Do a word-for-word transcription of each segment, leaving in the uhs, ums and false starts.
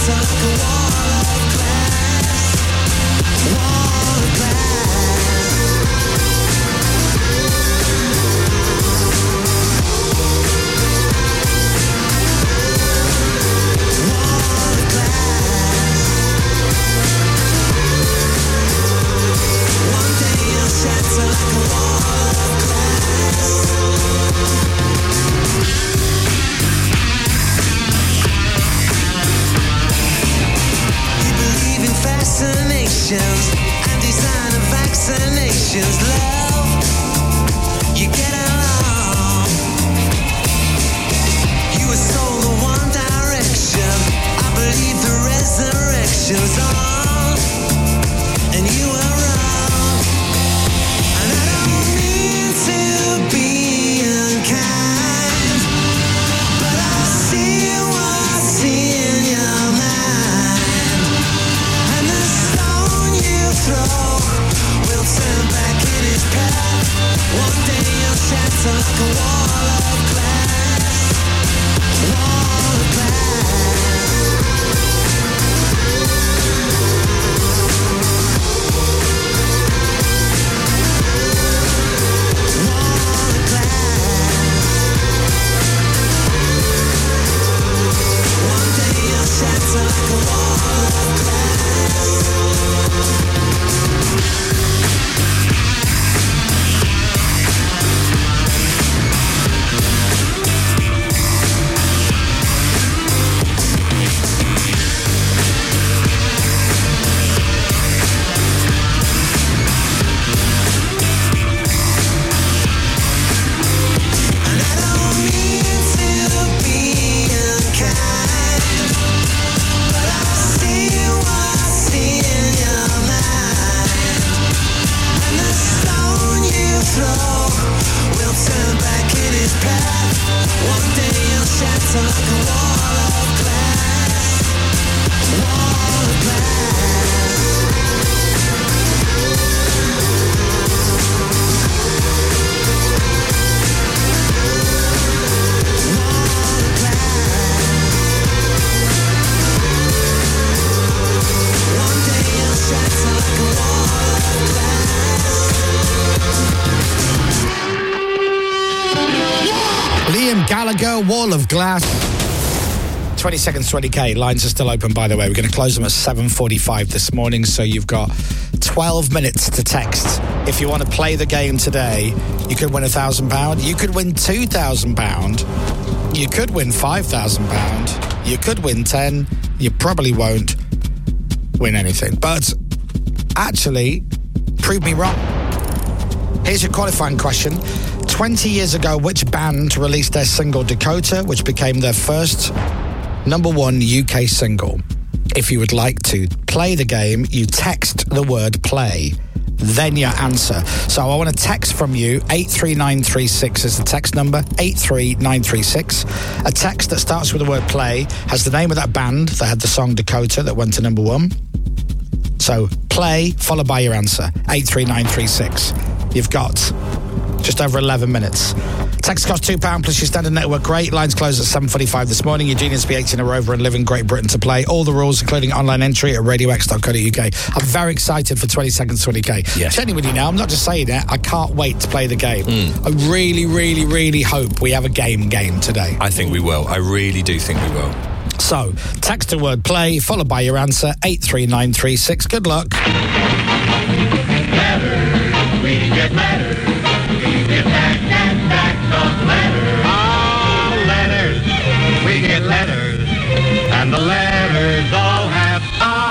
shatter like a wall of glass. Wall of glass. Wall of glass. One day you'll shatter like a wall of glass. You believe in fascinations and design of vaccinations, love. You get along. You were sold the one direction. I believe the resurrection's on, and you were wrong. And I don't mean to be unkind, but I see what's in your mind. And the stone you throw will turn back in its path. One day you'll shatter like a wall of glass. Wall of glass. Wall of glass. One day you'll shatter like a wall of glass. And I don't mean to be unkind, but I see what's in your mind. And the stone you throw will turn back in its path. One day you'll shatter like a wall of glass. Wall of glass. Wall of glass. One day you'll shatter like a wall of glass. Liam Gallagher, Wall of Glass. twenty seconds, twenty k. Lines are still open, by the way. We're going to close them at seven forty-five this morning, so you've got twelve minutes to text. If you want to play the game today, you could win one thousand pounds. You could win two thousand pounds. You could win five thousand pounds. You could win ten. You probably won't win anything. But actually, prove me wrong. Here's your qualifying question. twenty years ago, which band released their single Dakota, which became their first number one U K single? If you would like to play the game, you text the word play, then your answer. So I want a text from you. eight three nine three six is the text number, eight three nine three six. A text that starts with the word play, has the name of that band that had the song Dakota that went to number one. So play, followed by your answer, eight three nine three six. You've got just over eleven minutes. Text costs two pounds plus your standard network rate. Lines close at seven forty-five this morning. Eugenians be eighteen or over and live in Great Britain to play. All the rules, including online entry at radio x dot co dot uk. I'm very excited for twenty seconds, twenty k. Yes. Genuinely now, I'm not just saying it. I can't wait to play the game. Mm. I really, really, really hope we have a game game today. I think we will. I really do think we will. So, text the word play, followed by your answer, eight three nine three six. Good luck. Letters, we get letters. We get back and back of letters. Oh, letters, we get letters. And the letters all have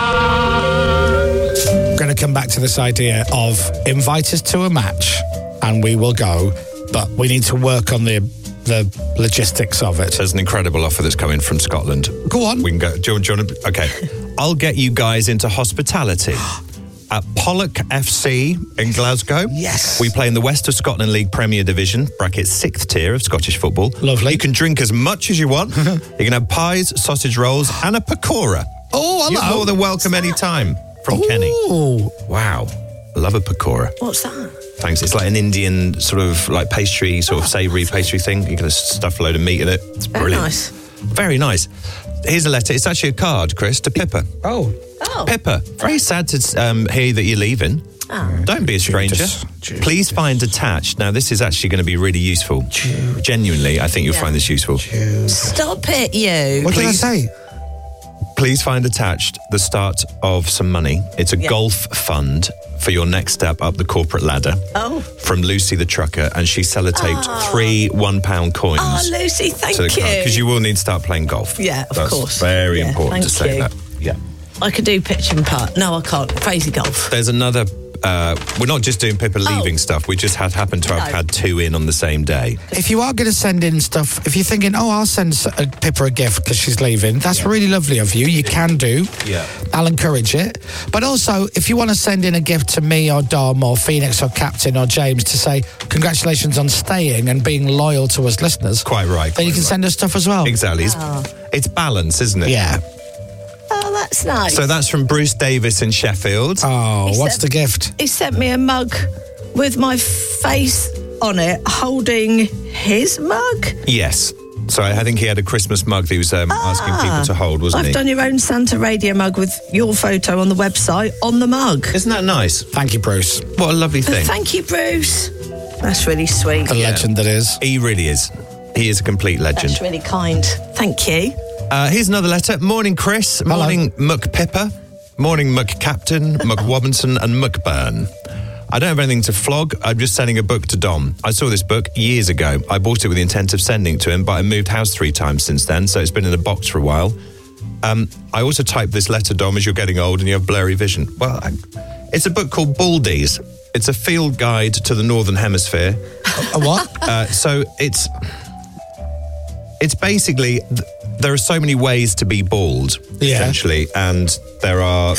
R's. I'm going to come back to this idea of invite us to a match and we will go, but we need to work on the the logistics of it. There's an incredible offer that's coming from Scotland. Go on. We can go. Do you, do you want to? Okay. I'll get you guys into hospitality at Pollock F C in Glasgow. Yes. We play in the West of Scotland League Premier Division, bracket sixth tier of Scottish football. Lovely. You can drink as much as you want. You can have pies, sausage rolls, and a pakora. Oh, hello. You're more than welcome any time from Ooh. Kenny. Wow. I love a pakora. What's that? Thanks. It's like an Indian sort of like pastry, sort of savoury pastry thing. You're going to stuff a load of meat in it. It's Very brilliant. nice. Very nice. Here's a letter. It's actually a card, Chris, to Pippa. Oh. Oh. Pippa, very sad to um, hear that you're leaving. Oh. Don't be a stranger. Judas, Judas, Please find attached. Now, this is actually going to be really useful. Judas. Genuinely, I think you'll Yeah. find this useful. Stop it, you. What did I Please. say? Please find attached the start of some money. It's a Yeah. golf fund for your next step up the corporate ladder. Oh. From Lucy the trucker, and she sellotaped Oh. three one-pound coins. Oh, Lucy, thank to the you. because you will need to start playing golf. Yeah, of That's course. very Yeah, important to thank say you. that. Yeah. I could do pitch and putt. No, I can't. Crazy golf. There's another. Uh, we're not just doing Pippa leaving Oh. stuff. We just had happened to have No. had two in on the same day. If you are going to send in stuff, if you're thinking, oh, I'll send s- a Pippa a gift because she's leaving, that's really lovely of you. You can do. Yeah. I'll encourage it. But also, if you want to send in a gift to me or Dom or Phoenix or Captain or James to say congratulations on staying and being loyal to us listeners, Quite right. then you quite can right. send us stuff as well. Exactly. It's, it's balance, isn't it? Yeah. Oh, that's nice. So that's from Bruce Davis in Sheffield. Oh, He what's said- the gift? He sent me a mug with my face on it, holding his mug. Yes. So I think he had a Christmas mug that he was um, asking people to hold, wasn't I've he? done your own Santa radio mug with your photo on the website on the mug. Isn't that nice? Thank you, Bruce. What a lovely thing. Thank you, Bruce. That's really sweet. The legend that is. He really is. He is a complete legend. That's really kind. Thank you. Uh, here's another letter. Morning, Chris. Morning, Muck Pippa. Morning, Muck Captain, Muck Wobinson, and Muck Burn. I don't have anything to flog. I'm just sending a book to Dom. I saw this book years ago. I bought it with the intent of sending it to him, but I moved house three times since then, so it's been in a box for a while. Um, I also typed this letter, Dom, as you're getting old and you have blurry vision. Well, I, it's a book called Baldies. It's a field guide to the Northern Hemisphere. A what? Uh, so it's it's basically th- there are so many ways to be bald, Yeah. essentially, and there are.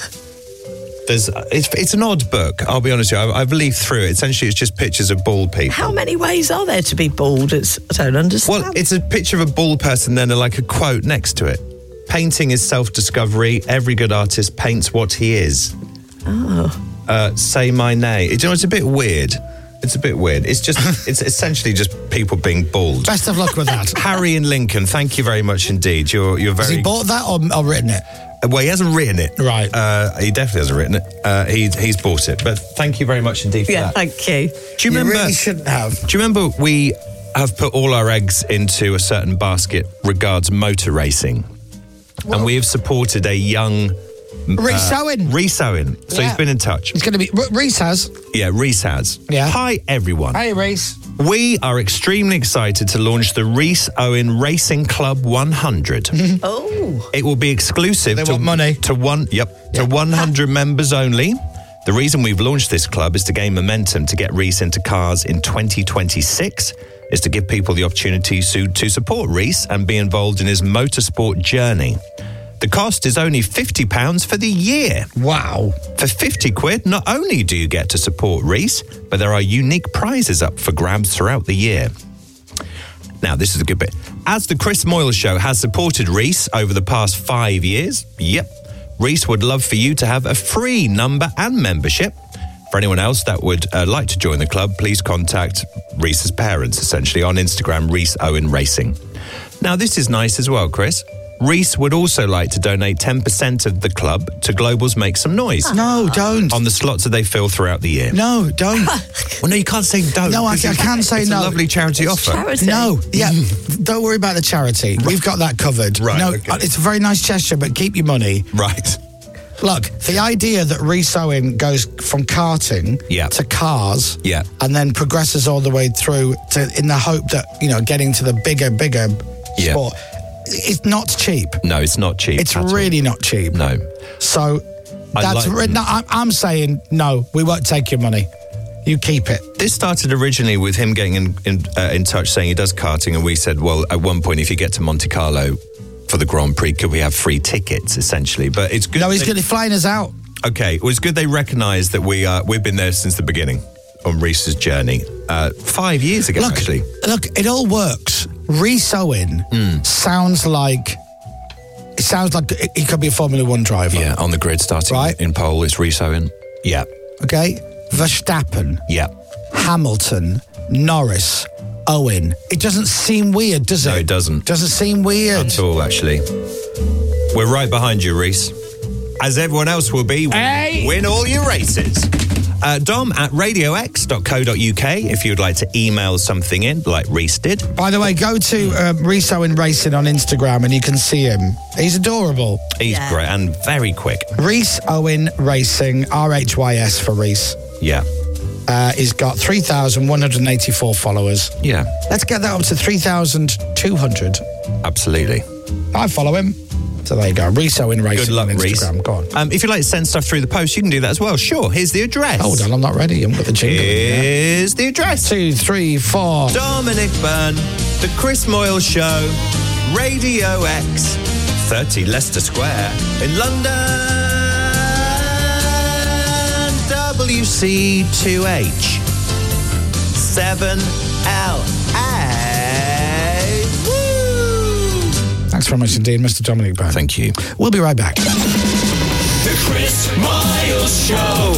There's it's it's an odd book. I'll be honest with you. I've, I've leafed through it. Essentially, it's just pictures of bald people. How many ways are there to be bald? It's, I don't understand. Well, it's a picture of a bald person, then like a quote next to it. Painting is self-discovery. Every good artist paints what he is. Oh. Uh, say my name. You know, it's a bit weird. It's a bit weird. It's just, it's essentially just people being bald. Best of luck with that. Harry in Lincoln, thank you very much indeed. You're you're Has very. he bought that or, or written it? Well, he hasn't written it. Right. Uh, he definitely hasn't written it. Uh, he, he's bought it. But thank you very much indeed for yeah, that. thank you. Do you remember? really shouldn't have. Do you remember we have put all our eggs into a certain basket regards motor racing, and we have supported a young Reese Owen. Reese Owen. So Yeah. he's been in touch. It's going to be. R- Reese has. Yeah, Reese has. Yeah. Hi everyone. Hey, Reese. We are extremely excited to launch the Reese Owen Racing Club one hundred. Oh. It will be exclusive They to want money. to one yep to one hundred members only. The reason we've launched this club is to gain momentum to get Reese into cars in twenty twenty-six. Is to give people the opportunity to, to support Reese and be involved in his motorsport journey. The cost is only fifty pounds for the year. Wow. For fifty quid, not only do you get to support Reese, but there are unique prizes up for grabs throughout the year. Now, this is a good bit. As the Chris Moyle Show has supported Reese over the past five years, yep, Reese would love for you to have a free number and membership. For anyone else that would uh, like to join the club, please contact Reese's parents, essentially, on Instagram, Reese Owen Racing. Now, this is nice as well, Chris. Reese would also like to donate ten percent of the club to Global's Make Some Noise No, don't. on the slots that they fill throughout the year. No, don't. Well, no, you can't say don't. No, I- because I it's- can say it's no. a lovely charity offer. Charity. No, yeah, don't worry about the charity. We've got that covered. Right, No, okay. it's a very nice gesture, but keep your money. Right. Look, the idea that Reese Owen goes from karting Yeah. to cars, Yeah. and then progresses all the way through to, in the hope that you know, getting to the bigger, bigger Yeah. sport, it's not cheap. No, it's not cheap. It's at all. really not cheap. No. So I that's like- re- no, I'm, I'm saying no. We won't take your money. You keep it. This started originally with him getting in in, uh, in touch saying he does karting, and we said, well, at one point, if you get to Monte Carlo for the Grand Prix, could we have free tickets, essentially? But it's good. No, he's they- going to flying us out. Okay, well, it's good they recognise that we uh, we've been there since the beginning on Reese's journey. Uh, five years ago, Look, actually. look, it all works. Reese Owen Hmm. sounds like it sounds like he could be a Formula One driver. Yeah, on the grid, starting Right. in pole, it's Reese Owen. Yeah, Okay, Verstappen, yeah, Hamilton, Norris, Owen. It doesn't seem weird, does it? No, it doesn't. Doesn't seem weird. At all, actually. We're right behind you, Reese. As everyone else will be, Hey. win all your races. Uh, Dom at radio x dot co dot uk if you'd like to email something in, like Reese did. By the way, go to uh, Reese Owen Racing on Instagram and you can see him. He's adorable. He's Yeah. great and very quick. Reese Owen Racing, R H Y S for Reese. Yeah. Uh, he's got three thousand one hundred eighty-four followers. Yeah. Let's get that up to three thousand two hundred. Absolutely. I follow him. So there you go. Reese Owen Racing Good luck, on Reese. Instagram. Go on. Um, if you'd like to send stuff through the post, you can do that as well. Sure. Here's the address. Hold on, I'm not ready. I'm with the jingle. in yet. Here's the address. Two, three, four. Dominic Byrne, The Chris Moyle Show, Radio X, thirty Leicester Square in London, W C two H, seven L A. Woo! Thanks very much indeed, Mister Dominic Byrne. Thank you. We'll be right back. The Chris Miles Show.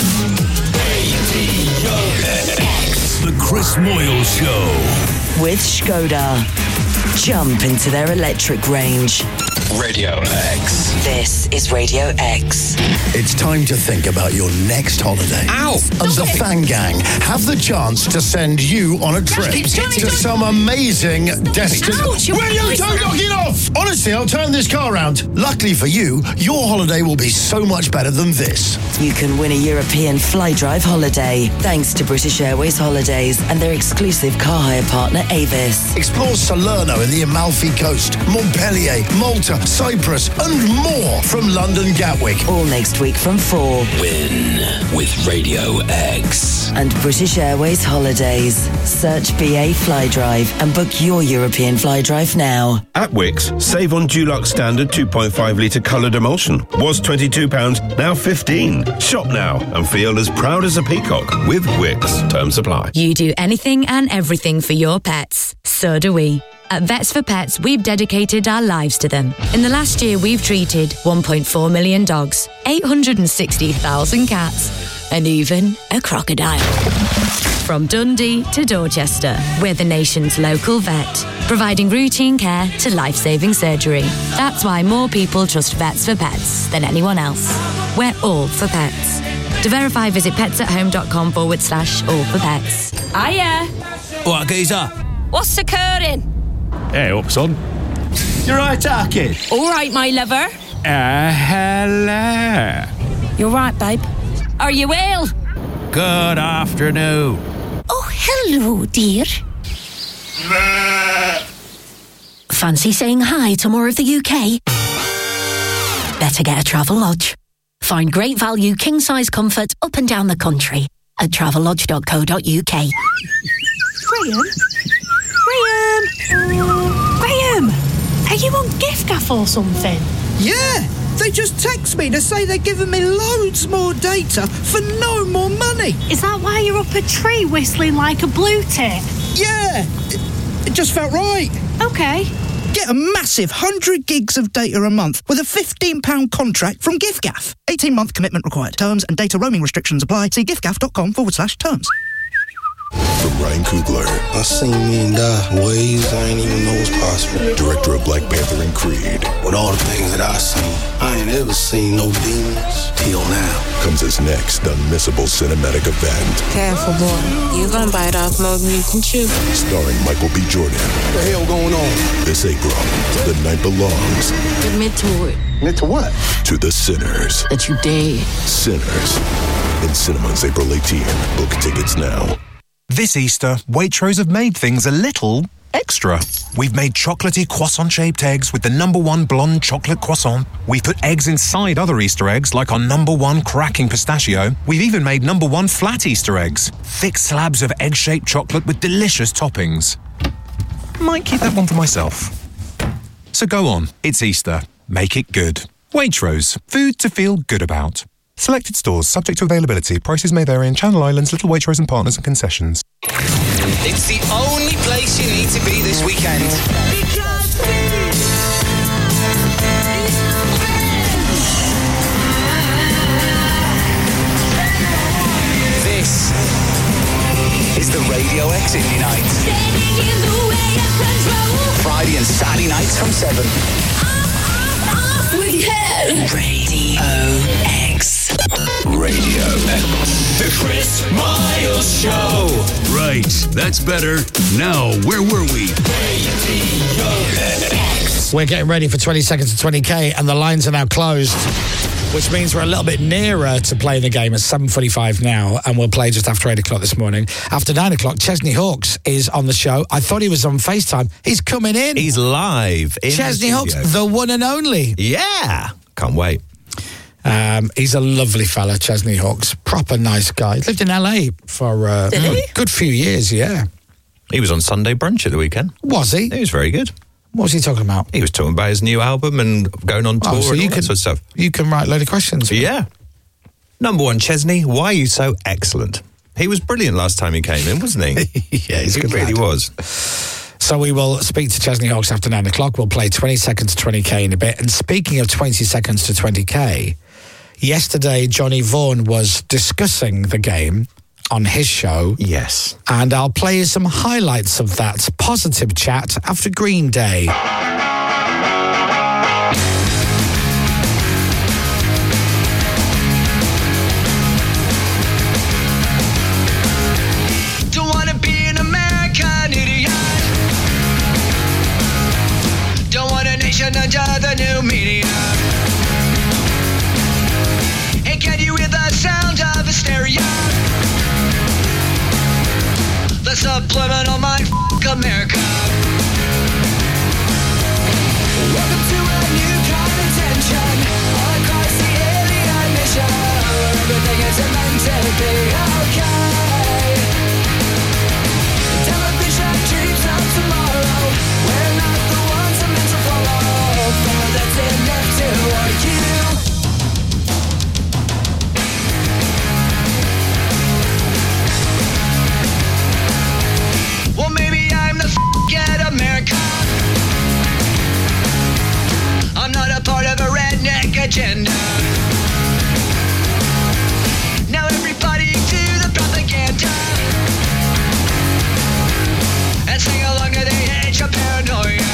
Radio X. The Chris Moyle Show. With Skoda. Jump into their electric range. Radio X. This is Radio X. It's time to think about your next holiday. Ow! And the Fan Gang have the chance to send you on a trip to some amazing destination. Will you don't knock it off? Honestly, I'll turn this car around. Luckily for you, your holiday will be so much better than this. You can win a European fly drive holiday thanks to British Airways Holidays and their exclusive car hire partner Avis. Explore Salerno and the Amalfi Coast, Montpellier, Malta, Cyprus, and more from London Gatwick. All next week from four. Win with Radio X. And British Airways Holidays. Search B A Fly Drive and book your European fly drive now. At Wix, save on Dulux Standard two point five litre coloured emulsion. Was twenty-two pounds, now fifteen. Shop now and feel as proud as a peacock with Wix. Terms apply. You do anything and everything for your pets. So do we. At Vets for Pets, we've dedicated our lives to them. In the last year, we've treated one point four million dogs, eight hundred sixty thousand cats, and even a crocodile. From Dundee to Dorchester, we're the nation's local vet, providing routine care to life-saving surgery. That's why more people trust Vets for Pets than anyone else. We're all for pets. To verify, visit petsathome.com forward slash all for pets. Hiya. What, geezer? What's occurring? Hey, up, son. You're right, Arky. All right, my lover. Uh, hello. You're right, babe. Are you ill? Good afternoon. Oh, hello, dear. Fancy saying hi to more of the U K? Better get a Travelodge. Find great value king-size comfort up and down the country at travelodge dot co dot uk. Graham? Graham! Graham! Are you on gift-gaff or something? Yeah! They just text me to say they're giving me loads more data for no more money. Is that why you're up a tree whistling like a blue tit? Yeah! It, it just felt right. Okay. Get a massive one hundred gigs of data a month with a fifteen pounds contract from giftgaff. eighteen-month commitment required. Terms and data roaming restrictions apply. See giftgaff.com forward slash terms. From Ryan Coogler. I seen men die ways I ain't even know was possible. Director of Black Panther and Creed. With all the things that I seen, I ain't ever seen no demons till now. Comes his next unmissable cinematic event. Careful, boy. You're gonna bite off more than you can chew. Starring Michael B. Jordan. What the hell going on? This April, the night belongs. Admit to it. Admit to what? To the sinners. That you dead. Sinners. In cinemas April eighteenth. Book tickets now. This Easter, Waitrose have made things a little extra. We've made chocolatey croissant-shaped eggs with the number one blonde chocolate croissant. We've put eggs inside other Easter eggs, like our number one cracking pistachio. We've even made number one flat Easter eggs. Thick slabs of egg-shaped chocolate with delicious toppings. Might keep that one for myself. So go on, it's Easter. Make it good. Waitrose, food to feel good about. Selected stores, subject to availability. Prices may vary in Channel Islands, Little Waitrose and Partners and concessions. It's the only place you need to be this weekend. This is the Radio X Indie Night. Weekdays from seven. With your head. Radio X. Radio X. The Chris Miles Show. Right, that's better. Now, where were we? Radio X. We're getting ready for twenty seconds to twenty K, and the lines are now closed, which means we're a little bit nearer to playing the game at seven forty-five now, and we'll play just after eight o'clock this morning. After nine o'clock, Chesney Hawkes is on the show. I thought he was on FaceTime. He's coming in. He's live in Chesney the Hawkes, studio. the one and only. Yeah. Can't wait. Um, he's a lovely fella, Chesney Hawkes. Proper nice guy. Lived in L A for uh, Did he? a good few years, yeah. He was on Sunday Brunch at the weekend. Was he? He was very good. What was he talking about? He was talking about his new album and going on tour Oh, so and you all that can- sort of stuff. You can write a load of questions. Yeah. Number one, Chesney, why are you so excellent? He was brilliant last time he came in, wasn't he? Yeah, he's a he good really lad. was. So we will speak to Chesney Hawkes after nine o'clock. We'll play twenty seconds to twenty K in a bit. And speaking of twenty seconds to twenty K, yesterday Johnny Vaughan was discussing the game on his show. Yes. And I'll play you some highlights of that positive chat after Green Day. Don't wanna be an American idiot. Don't want a nation under the new media. And can you hear the sound of hysteria? The subliminal mind f*** America. Welcome to a new kind of tension all across the alien mission, where everything is meant to be okay. Television dreams of tomorrow. We're not the ones I'm meant to follow. For that's enough to argue. Well, maybe I'm the f***ing America. I'm not a part of a redneck agenda. Now everybody do the propaganda and sing along at the edge of paranoia.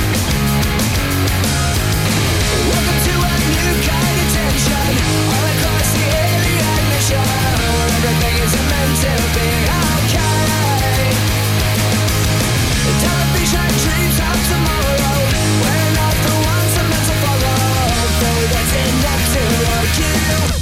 Welcome to a new kind of tension all across the alien mission, where everything is meant to be okay. Television dreams of tomorrow. We're not the ones I'm meant to follow. Though that's enough to argue.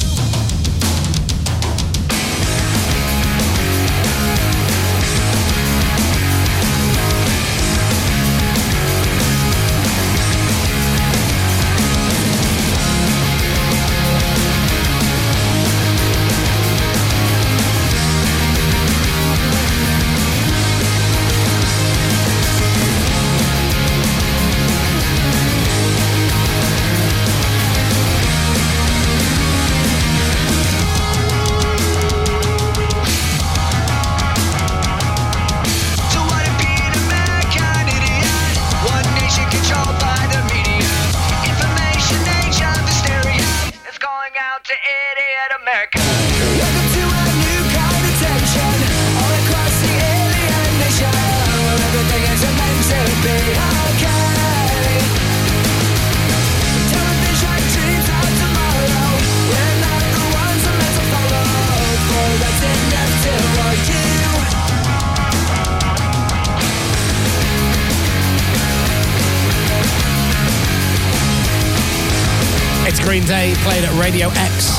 Don't wanna be an American idiot. One nation controlled by the media. Information age of hysteria. It's going out to idiot America. Welcome to a new kind of tension all across the alien nation, where everything is meant to be okay. Television dreams of tomorrow. We're not the ones I'm meant to follow. For that's enough to argue. It's Green Day, played at Radio X.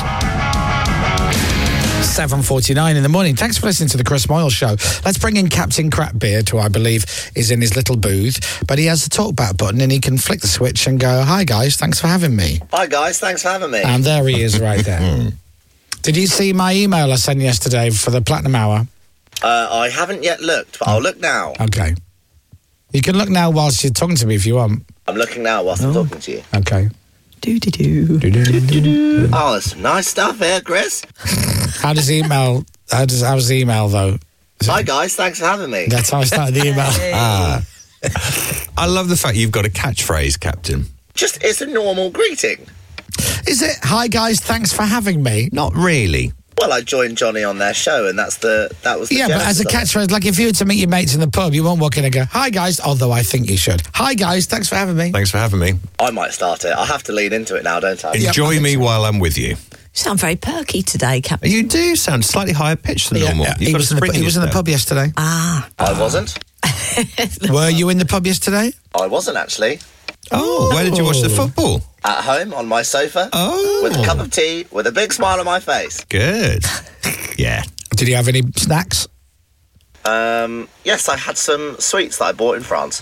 seven forty-nine in the morning. Thanks for listening to the Chris Moyle Show. Let's bring in Captain Crapbeard, who I believe is in his little booth, but he has the talkback button and he can flick the switch and go, "Hi guys, thanks for having me." Hi guys, thanks for having me. And there he is right there. Did you see my email I sent yesterday for the Platinum Hour? Uh, I haven't yet looked, but I'll look now. Okay. You can look now whilst you're talking to me if you want. I'm looking now whilst I'm talking to you. Okay. Do-do-do. Oh, there's some nice stuff here, Chris. How does the email, how does, how's the email though? Hi guys, thanks for having me. That's how I started the email. Ah. I love the fact you've got a catchphrase, Captain. Just, it's a normal greeting. Is it, "Hi guys, thanks for having me"? Not really. Well, I joined Johnny on their show, and that's the that was the Yeah, but as a genesis of it. catchphrase, like if you were to meet your mates in the pub, you won't walk in and go, "Hi guys," although I think you should. Hi guys, thanks for having me. Thanks for having me. I might start it. I have to lean into it now, don't I? Enjoy me while I'm with you. You sound very perky today, Captain. You do sound slightly higher pitched than Yeah, normal. yeah, You've he got was, a in the, spring he in was in your the step. pub yesterday. Ah. I wasn't. Were you in the pub yesterday? I wasn't actually. Oh, where did you watch the football? At home on my sofa. Oh. With a cup of tea, with a big smile on my face. Good. Yeah. Did you have any snacks? Um, yes, I had some sweets that I bought in France.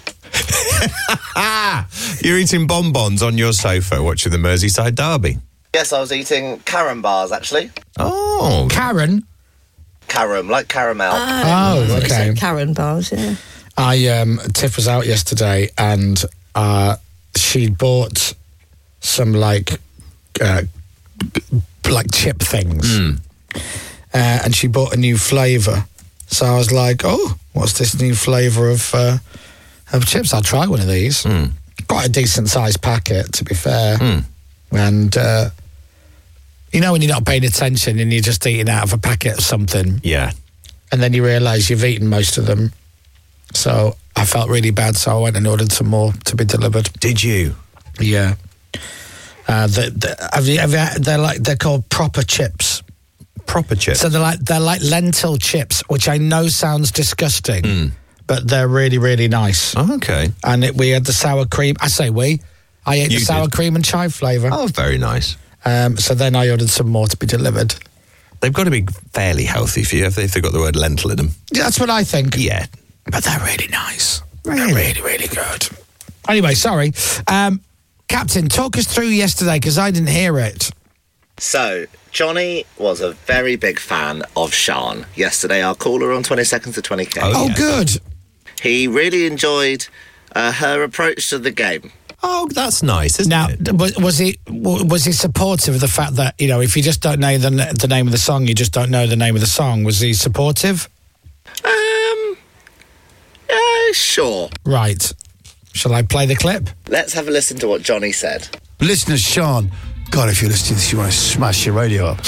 You're eating bonbons on your sofa watching the Merseyside derby. Yes, I was eating carom bars actually. Oh. Karen? Carom, like caramel. Oh, okay. Karen bars, yeah. I um, Tiff was out yesterday and uh, she bought some like uh, like chip things, Mm. uh, and she bought a new flavour. So I was like, "Oh, what's this new flavour of uh, of chips? I'll try one of these." Mm. Quite a decent sized packet, to be fair, Mm. and. Uh, You know when you're not paying attention and you're just eating out of a packet of something, Yeah. and then you realise you've eaten most of them. So I felt really bad, so I went and ordered some more to be delivered. Did you? Yeah. Uh, the, the, have you, have you, they're like they're called proper chips. Proper chips. So they're like they're like lentil chips, which I know sounds disgusting, Mm. but they're really really nice. Oh, okay. And it, we had the sour cream. I say we. I ate You the sour did. cream and chive flavour. Oh, very nice. Um, so then I ordered some more to be delivered. They've got to be fairly healthy for you if they've got the word lentil in them. Yeah, that's what I think. Yeah. But they're really nice. Really, really, really good. Anyway, sorry. Um, Captain, talk us through yesterday because I didn't hear it. So, Johnny was a very big fan of Sean. Yesterday, our caller on twenty seconds to twenty K. Oh, good. He really enjoyed uh, her approach to the game. Oh, that's nice, isn't now, it? was, was he w- was he supportive of the fact that, you know, if you just don't know the, n- the name of the song, you just don't know the name of the song? Was he supportive? Um, uh, sure. Right. Shall I play the clip? Let's have a listen to what Johnny said. Listener Sean, God, if you're listening to this, you want to smash your radio up.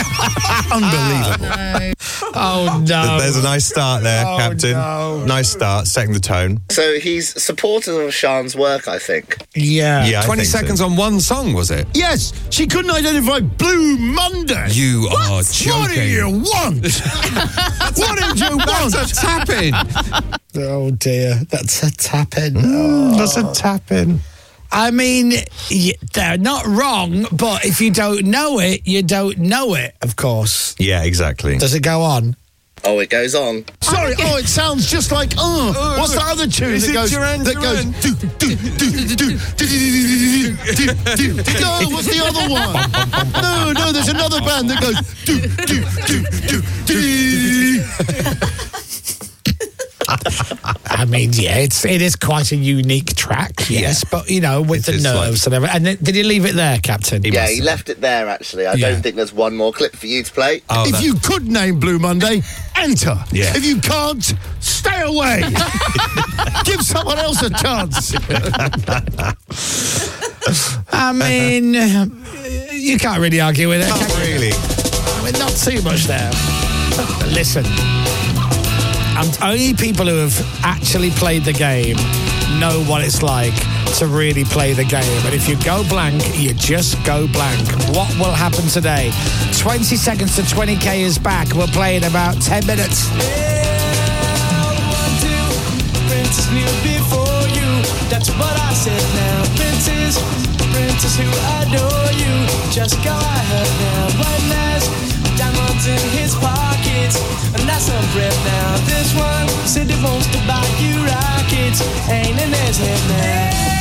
Unbelievable. Oh, no. There's a nice start there, Oh, Captain. no. Nice start, setting the tone. So he's supportive of Sean's work, I think. Yeah. Yeah, I twenty think so. seconds on one song, was it? Yes, she couldn't identify Blue Monday. You are joking. What do you want? What did you want? That's a tap-in. Oh, dear. That's a tap-in. Mm, That's a tap-in. I mean, y- they're not wrong, but if you don't know it, you don't know it, of course. Yeah, exactly. Does it go on? Oh, it goes on. Sorry, oh, it sounds just like, oh, what's that other tune Is that it goes, Duran that goes, Duran? do, do, do, do, do, do, do, do, do. No, what's the other one? No, no, there's another band that goes, do, do, do, do, do. I mean, yeah, it's it is quite a unique track, yes, but you know, with It the is nerves and everything. And then, did you leave it there, Captain? Yeah, he left it there, actually. I Yeah. don't think there's one more clip for you to play. Oh, If that- you could name Blue Monday, enter. Yeah. If you can't, stay away. Give someone else a chance. I mean, you can't really argue with it. Not can you? really. I mean, not too much there. Listen, I'm, only people who have actually played the game know what it's like to really play the game. And if you go blank, you just go blank. What will happen today? twenty seconds to twenty K is back. We'll play in about ten minutes. Princess knew before you. That's what I said now. Princess, princess who adore you. Just go ahead now. One has diamonds in his pockets, and that's some breath now. This one said he wants to buy you rockets. Ain't in his head now.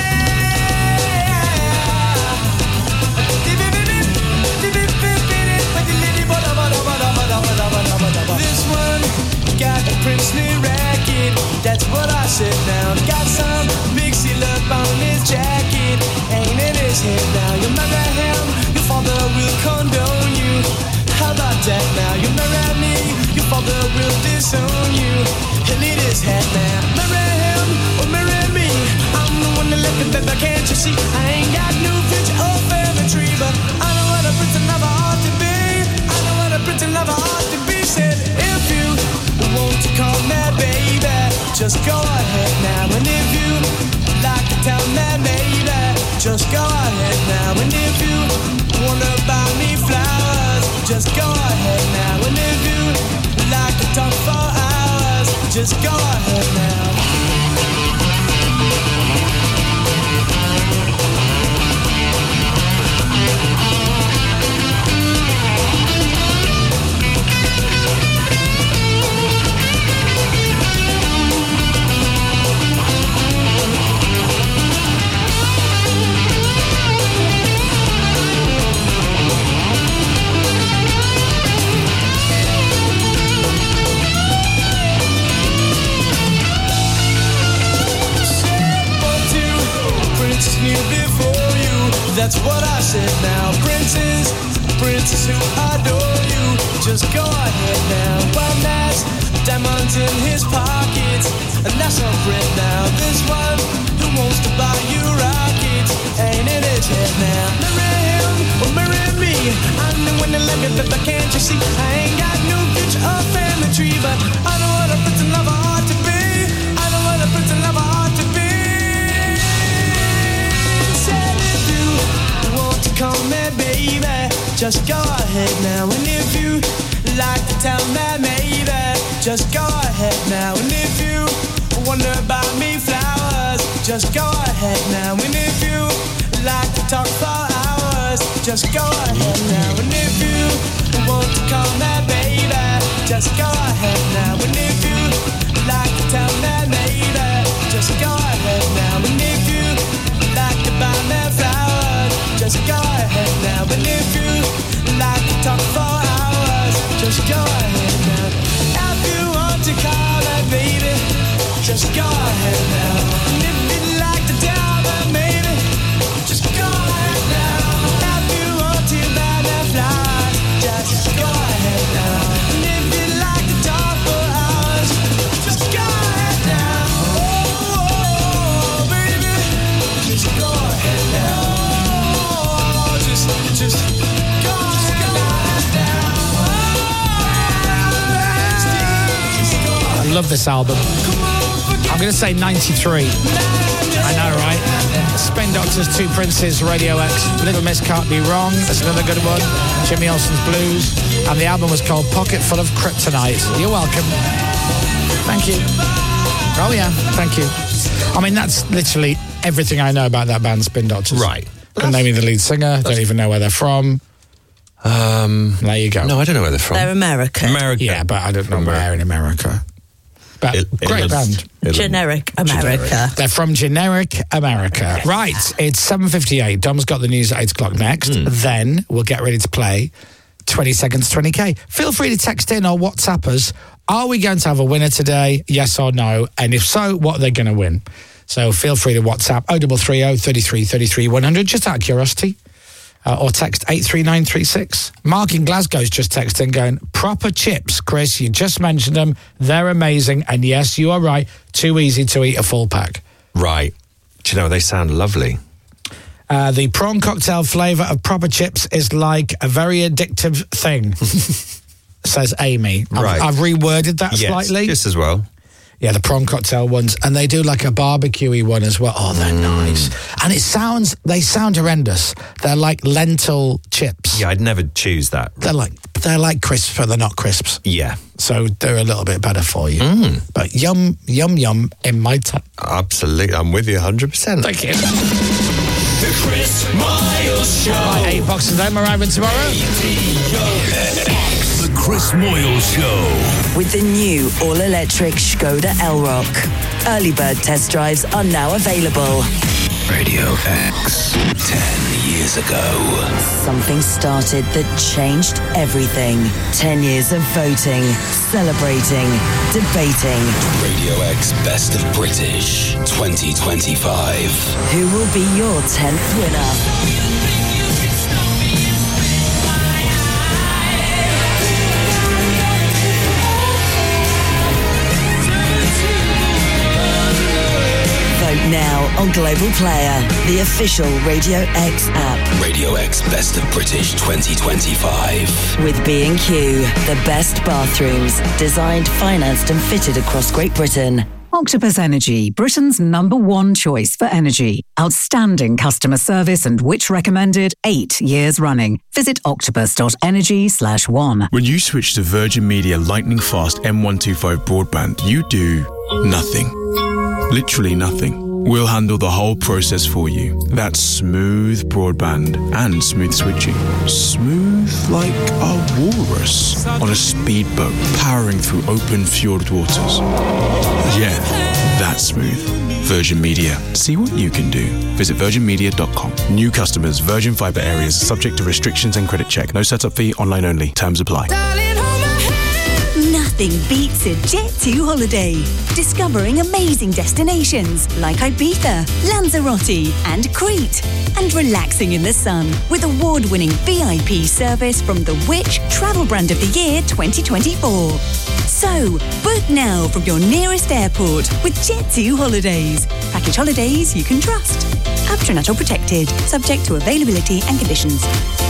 This one got a princely racket. That's what I said now. Got some mixy love on his jacket. Ain't in his head now. You marry him, your father will condone you. How about that now? You marry me, your father will disown you. He'll eat his head now. Marry him or marry me. I'm the one that left it, baby, can't you see? I ain't got no future or family tree, but I know what a prince never ought to be. I know what a just go ahead now. And if you like to tell me, baby, just go ahead now. And if you wanna buy me flowers, just go ahead now. And if you like to talk for hours, just go ahead now. Knew before you, that's what I said now. Princes, princes who adore you, just go ahead now. One has diamonds in his pockets, and that's a friend now. This one who wants to buy you rockets ain't in his head now. Marry him or marry me, I'm the one that let me, but can't you see? I ain't got no future or family tree, but I know what a prince and lover ought to be. I know what a prince and lover ought to be. Come here, baby, just go ahead now. And if you like to tell me, maybe, just go ahead now. And if you wonder about me flowers, just go ahead now. And if you like to talk for hours, just go ahead now. And if you want to call me, baby, just go ahead now. And if you like to tell me, maybe, just go ahead now. And if you like to buy me flowers, just go ahead now. And if you like to talk for hours, just go ahead now. If you want to call her baby, just go ahead now. And if you like to tell her maybe, just go ahead now. If you want to buy me flowers, just go ahead now. And if you like to talk for hours, just go ahead now. Oh, oh, oh baby, just go ahead now. Just go, I love this album. I'm going to say ninety-three. I know, right? Spin Doctors, Two Princes, Radio X, Little Miss Can't Be Wrong. That's another good one. Jimmy Olsen's Blues. And the album was called Pocket Full of Kryptonite. You're welcome. Thank you. Oh, yeah. Thank you. I mean, that's literally everything I know about that band, Spin Doctors. Right. Couldn't name me the lead singer. Don't even know where they're from. Um, there you go. No, I don't know where they're from. They're American. America. Yeah, but I don't know where in America. But It- it great was- band. it- Generic America. They're from generic America. Right, it's seven fifty-eight. Dom's got the news at eight o'clock next. Then we'll get ready to play twenty seconds, twenty K. Feel free to text in or WhatsApp us. Are we going to have a winner today? Yes or no? And if so, what are they going to win? So feel free to WhatsApp oh three three oh, thirty-three, thirty-three, one hundred, just out of curiosity. Uh, or text eight three nine three six. Mark in Glasgow's just texting going, proper chips, Chris, you just mentioned them. They're amazing. And yes, you are right. Too easy to eat a full pack. Right. Do you know, they sound lovely. Uh, the prawn cocktail flavour of proper chips is like a very addictive thing, says Amy. I've, Right. I've reworded that Yes, slightly. just as well. Yeah, the prawn cocktail ones. And they do like a barbecue-y one as well. Oh, they're nice. And it sounds, they sound horrendous. They're like lentil chips. Yeah, I'd never choose that. They're like, they're like crisps, but they're not crisps. Yeah. So they're a little bit better for you. But yum, yum, yum in my time. Absolutely. I'm with you one hundred percent. Thank you. The Chris Miles Show. Right, eight boxes of them arriving tomorrow. The Chris Moyle Show. With the new all-electric Skoda Elrock. Early bird test drives are now available. Radio X. Ten years ago. Something started that changed everything. Ten years of voting, celebrating, debating. Radio X Best of British twenty twenty-five. Who will be your tenth winner? Vote now on Global Player, the official Radio X app. Radio X Best of British twenty twenty-five. With B and Q, the best bathrooms, designed, financed and fitted across Great Britain. Octopus Energy, Britain's number one choice for energy. Outstanding customer service and which recommended eight years running. Visit octopus.energy slash one. When you switch to Virgin Media Lightning Fast M one twenty-five broadband, you do nothing. Literally nothing. We'll handle the whole process for you. That's smooth broadband and smooth switching. Smooth like a walrus on a speedboat powering through open fjord waters. Yeah, that's smooth. Virgin Media. See what you can do. Visit virgin media dot com. New customers, Virgin Fibre areas, subject to restrictions and credit check. No setup fee, online only. Terms apply. Nothing beats a Jet two holiday. Discovering amazing destinations like Ibiza, Lanzarote and Crete. And relaxing in the sun with award-winning V I P service from the Which Travel Brand of the Year twenty twenty-four. So, book now from your nearest airport with Jet two Holidays. Package holidays you can trust. Aptranet or protected, subject to availability and conditions.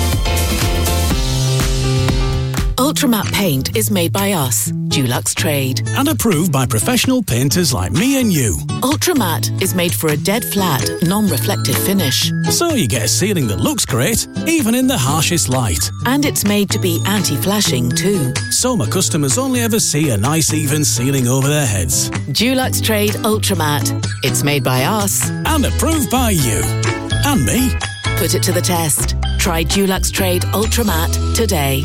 Ultramat paint is made by us, Dulux Trade. And approved by professional painters like me and you. Ultramat is made for a dead flat, non-reflective finish. So you get a ceiling that looks great, even in the harshest light. And it's made to be anti-flashing too. So my customers only ever see a nice even ceiling over their heads. Dulux Trade Ultramat. It's made by us. And approved by you. And me. Put it to the test. Try Dulux Trade Ultramat today.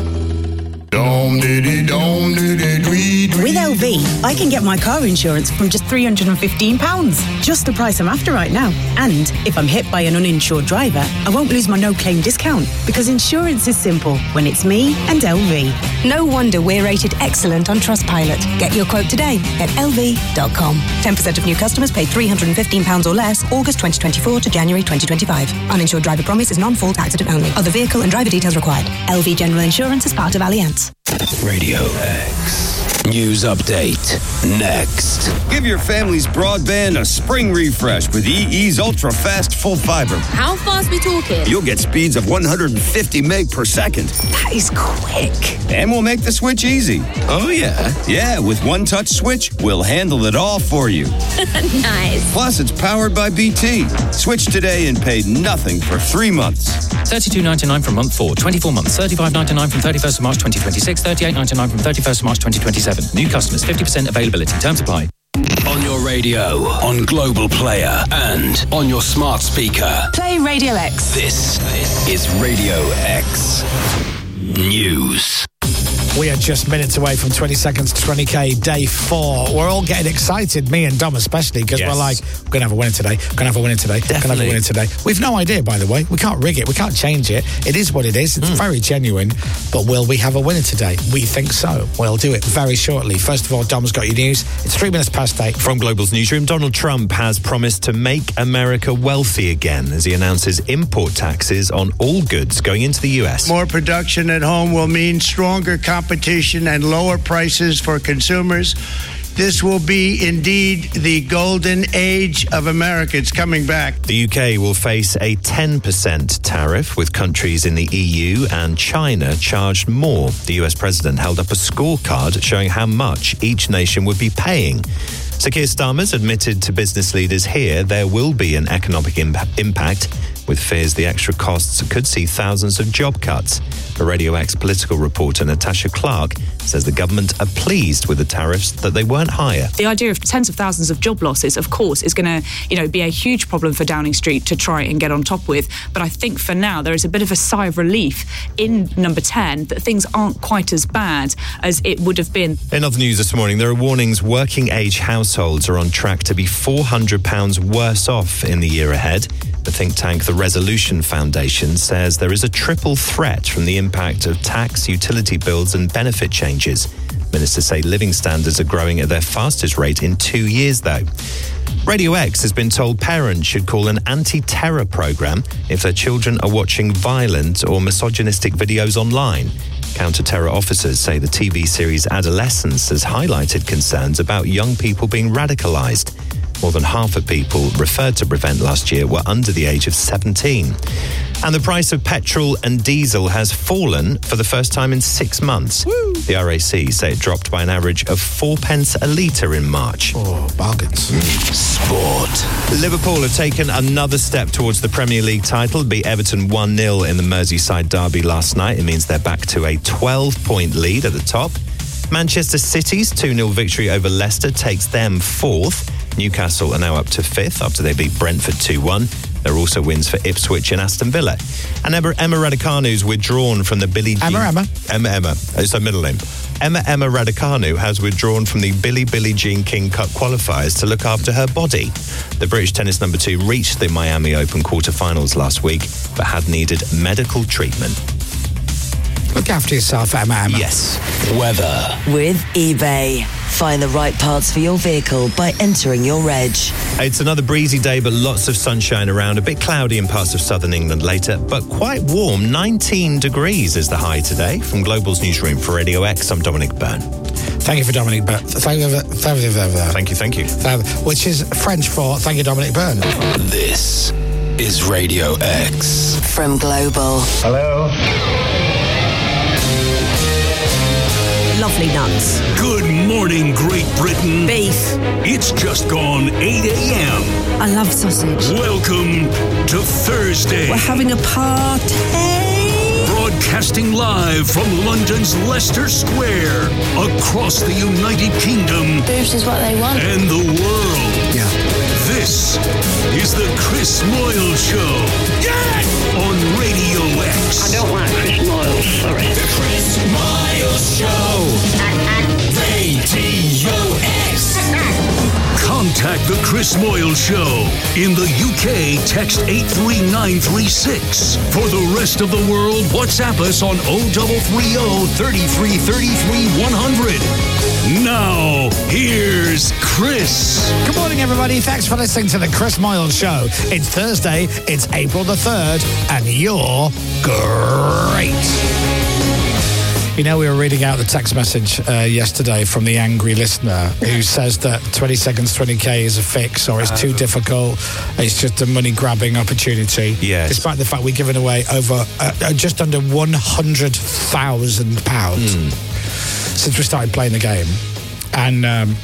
With L V, I can get my car insurance from just three hundred fifteen pounds. Just the price I'm after right now. And if I'm hit by an uninsured driver, I won't lose my no-claim discount because insurance is simple when it's me and L V. No wonder we're rated excellent on Trustpilot. Get your quote today at L V dot com. ten percent of new customers pay three hundred fifteen pounds or less August twenty twenty-four to January twenty twenty-five. Uninsured driver promise is non-fault accident only. Other vehicle and driver details required. L V General Insurance is part of Allianz. Radio X. News update next. Give your family's broadband a spring refresh with E E's Ultra Fast Full Fiber. How fast we talking? You'll get speeds of one hundred fifty meg per second. That is quick. And we'll make the switch easy. Oh, yeah? Yeah, with one touch switch, we'll handle it all for you. Nice. Plus, it's powered by B T. Switch today and pay nothing for three months. thirty-two ninety-nine from month four, twenty-four months, thirty-five ninety-nine from thirty-first of March twenty twenty-six, thirty-eight ninety-nine from thirty-first of March twenty twenty-seven. New customers, fifty percent availability. Terms apply. On your radio, on Global Player, and on your smart speaker. Play Radio X. This is Radio X News. We are just minutes away from twenty seconds to twenty K, day four. We're all getting excited, me and Dom especially, because Yes. we're like, we're going to have a winner today, we're going to have a winner today, we're going to have a winner today. We've no idea, by the way. We can't rig it, we can't change it. It is what it is, it's very genuine. But will we have a winner today? We think so. We'll do it very shortly. First of all, Dom's got your news. It's three minutes past eight. From Global's newsroom, Donald Trump has promised to make America wealthy again as he announces import taxes on all goods going into the U S. More production at home will mean stronger competition and lower prices for consumers. This will be indeed the golden age of America. It's coming back. The U K will face a ten percent tariff, with countries in the E U and China charged more. The U S president held up a scorecard showing how much each nation would be paying. Sir Keir Starmer's admitted to business leaders here there will be an economic imp- impact, with fears the extra costs could see thousands of job cuts. A Radio X political reporter, Natasha Clark, says the government are pleased with the tariffs, that they weren't higher. The idea of tens of thousands of job losses, of course, is going to, you know, be a huge problem for Downing Street to try and get on top with. But I think for now there is a bit of a sigh of relief in number ten that things aren't quite as bad as it would have been. In other news this morning, there are warnings working age households are on track to be four hundred pounds worse off in the year ahead. The think tank, the Resolution Foundation, says there is a triple threat from the impact of tax, utility bills and benefit changes. Ministers say living standards are growing at their fastest rate in two years, though. Radio X has been told parents should call an anti-terror programme if their children are watching violent or misogynistic videos online. Counter-terror officers say the T V series Adolescence has highlighted concerns about young people being radicalised. More than half of people referred to Prevent last year were under the age of seventeen. And the price of petrol and diesel has fallen for the first time in six months. Woo. The R A C say it dropped by an average of four pence a litre in March. Oh, bargains. Sport. Liverpool have taken another step towards the Premier League title. Beat Everton one nil in the Merseyside derby last night. It means they're back to a twelve-point lead at the top. Manchester City's two nil victory over Leicester takes them fourth. Newcastle are now up to fifth after they beat Brentford two one. There are also wins for Ipswich and Aston Villa. And Emma, Emma Raducanu's withdrawn from the Billie Jean... Emma, Emma. Emma, Emma. It's her middle name. Emma, Emma Raducanu has withdrawn from the Billie Billie Jean King Cup qualifiers to look after her body. The British tennis number two reached the Miami Open quarterfinals last week, but had needed medical treatment. Look after yourself, Emma, Emma. Yes. Weather. With eBay. Find the right parts for your vehicle by entering your reg. It's another breezy day, but lots of sunshine around. A bit cloudy in parts of southern England later, but quite warm. nineteen degrees is the high today. From Global's newsroom for Radio X, I'm Dominic Byrne. Thank you for Dominic Byrne. Thank you, thank you, thank you, thank you. Which is French for thank you, Dominic Byrne. This is Radio X. From Global. Hello. Lovely nuts. Good morning, Great Britain. Beef. It's just gone eight a.m. I love sausage. Welcome to Thursday. We're having a party. Broadcasting live from London's Leicester Square, across the United Kingdom. Boobs is what they want. And the world. Yeah. This is the Chris Moyle Show. Yes! On Radio X. I don't like Chris Moyle, sorry. The Chris Moyle Show. Radio X. Contact the Chris Moyle Show. In the U K, text eight three nine three six. For the rest of the world, WhatsApp us on oh three three oh, thirty-three thirty-three one hundred. Now, here's Chris. Good morning, everybody. Thanks for listening to the Chris Moyle Show. It's Thursday, it's April the third, and you're great. You know, we were reading out the text message uh, yesterday from the angry listener who says that twenty seconds, twenty K is a fix or it's too difficult. It's just a money-grabbing opportunity. Yes. Despite the fact we've given away over uh, just under one hundred thousand pounds mm. since we started playing the game. And um,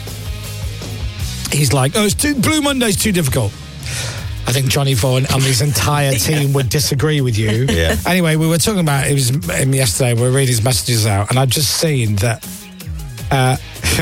he's like, oh, it's too, Blue Monday's too difficult. I think Johnny Vaughan and his entire team would disagree with you. Yeah. Anyway, we were talking about it was him yesterday. We were reading his messages out, and I've just seen that uh,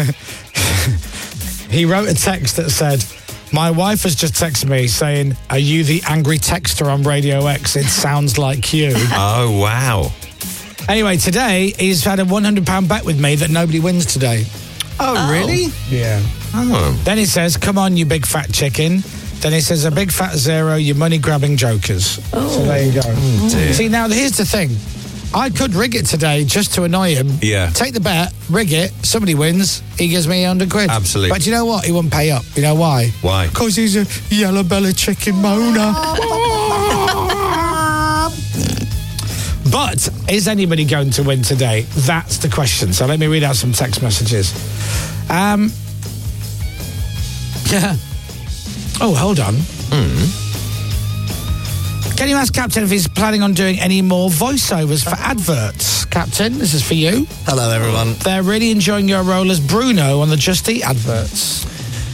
he wrote a text that said, "My wife has just texted me saying, 'Are you the angry texter on Radio X? It sounds like you.'" Oh wow! Anyway, today he's had a one hundred pound bet with me that nobody wins today. Oh, oh. really? Yeah. Oh. Then he says, "Come on, you big fat chicken." Then he says, "A big fat zero, you money-grabbing jokers." Oh. So there you go. Oh, see, now, here's the thing. I could rig it today just to annoy him. Yeah. Take the bet, rig it, somebody wins, he gives me a hundred quid. Absolutely. But you know what? He wouldn't pay up. You know why? Why? Because he's a yellow-bellied chicken moaner. But is anybody going to win today? That's the question. So let me read out some text messages. Um... Yeah. Oh, hold on. Mm. Can you ask Captain if he's planning on doing any more voiceovers for adverts? Captain, this is for you. Hello, everyone. They're really enjoying your role as Bruno on the Just Eat adverts.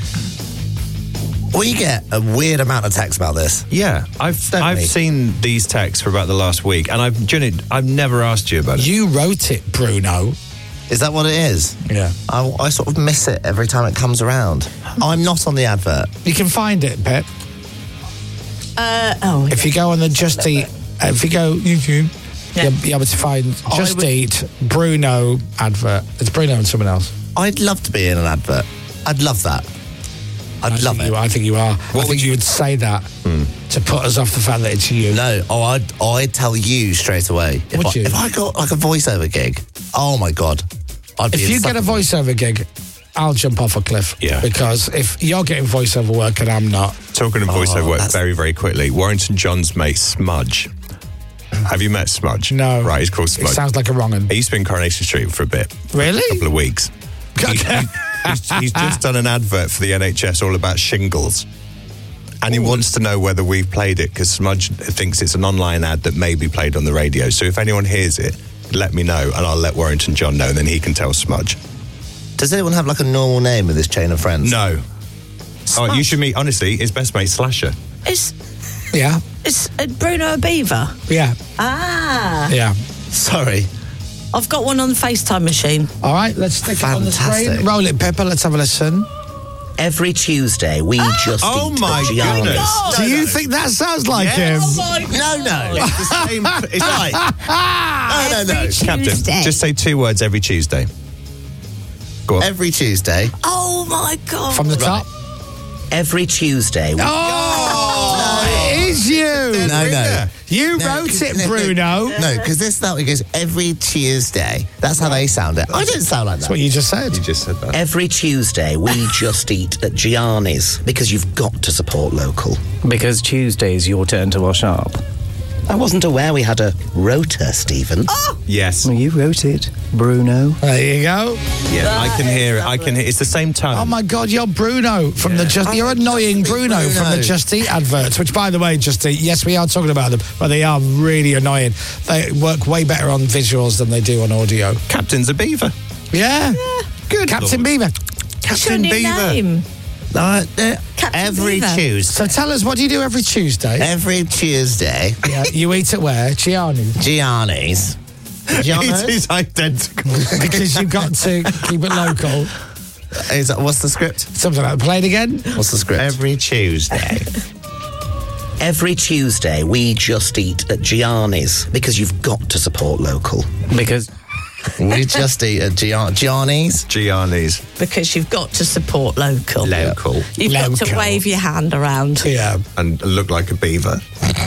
We get a weird amount of text about this. Yeah, I've Don't I've we? seen these texts for about the last week, and I've Jenny, I've never asked you about it. You wrote it, Bruno. Is that what it is? Yeah. I, I sort of miss it every time it comes around. I'm not on the advert. You can find it, Pip. Uh, oh. If you go on the Just Eat, uh, if you go YouTube, Yeah. you'll be able to find Just would- Eat Bruno advert. It's Bruno and someone else. I'd love to be in an advert. I'd love that. I'd I love think it. You, I think you are. I think you would say that to put us off the fact that it's you. No, oh, I'd, I'd tell you straight away. If Would I, you? If I got like a voiceover gig, oh my God. I'd be If you get a voiceover gig, I'll jump off a cliff. Yeah. Because if you're getting voiceover work and I'm not. Talking of Oh, voiceover work that's- very, very quickly, Warrington John's mate, Smudge. Have you met Smudge? No. Right, he's called It Smudge. sounds like a wrong un. He used to be in Coronation Street for a bit. Really? A couple of weeks. He, he, he's, he's just done an advert for the N H S all about shingles. And he wants to know whether we've played it, because Smudge thinks it's an online ad that may be played on the radio. So if anyone hears it, let me know, and I'll let Warrington John know, and then he can tell Smudge. Does anyone have like a normal name in this chain of friends? No. Oh, you should meet, honestly, his best mate, Slasher. Is Yeah. is uh, Bruno a beaver? Yeah. Ah. Yeah. Sorry. I've got one on the FaceTime machine. All right, let's stick it on the Fantastic. screen. Roll it, Pippa. Let's have a listen. Every Tuesday, we just Oh eat my at Gianni's. goodness. Do you think that sounds like Yes. him? No, no. It's the same. It's right. No, no, no. Captain, just say two words every Tuesday. Go on. Every Tuesday. Oh my god! From the top. Every Tuesday. We Oh, it is you. No, no. You No, wrote 'cause- it, no, no. Bruno. No, because this that way goes every Tuesday. That's how they sound it. I don't sound like that. That's what you just said. You just said that. Every Tuesday, we just eat at Gianni's because you've got to support local. Because Tuesday's your turn to wash up. I wasn't aware we had a rota, Stephen. Yes. Well, you wrote it, Bruno. There you go. Yeah, I can hear it. I can hear It's the same tone. Oh my God, you're Bruno from the Just. You're annoying Bruno, Bruno. from the Just Eat adverts. Which, by the way, Just Eat. Yes, we are talking about them, but they are really annoying. They work way better on visuals than they do on audio. Captain's a beaver. Yeah, Good Captain Lord. Beaver. What's your new name? Uh, uh, Captain every Beaver. Tuesday. So tell us, what do you do every Tuesday? Every Tuesday, Yeah, you eat at where? Gianni. Gianni's. It Gianni's? is identical. Because you've got to keep it local. Is that, what's the script? Something like that. Play it again. What's the script? Every Tuesday. Every Tuesday, we just eat at Gianni's because you've got to support local. Because We just eat at Gian- Gianni's. Gianni's. Because you've got to support local. Local. You've got to Local. wave your hand around. Yeah. And look like a beaver.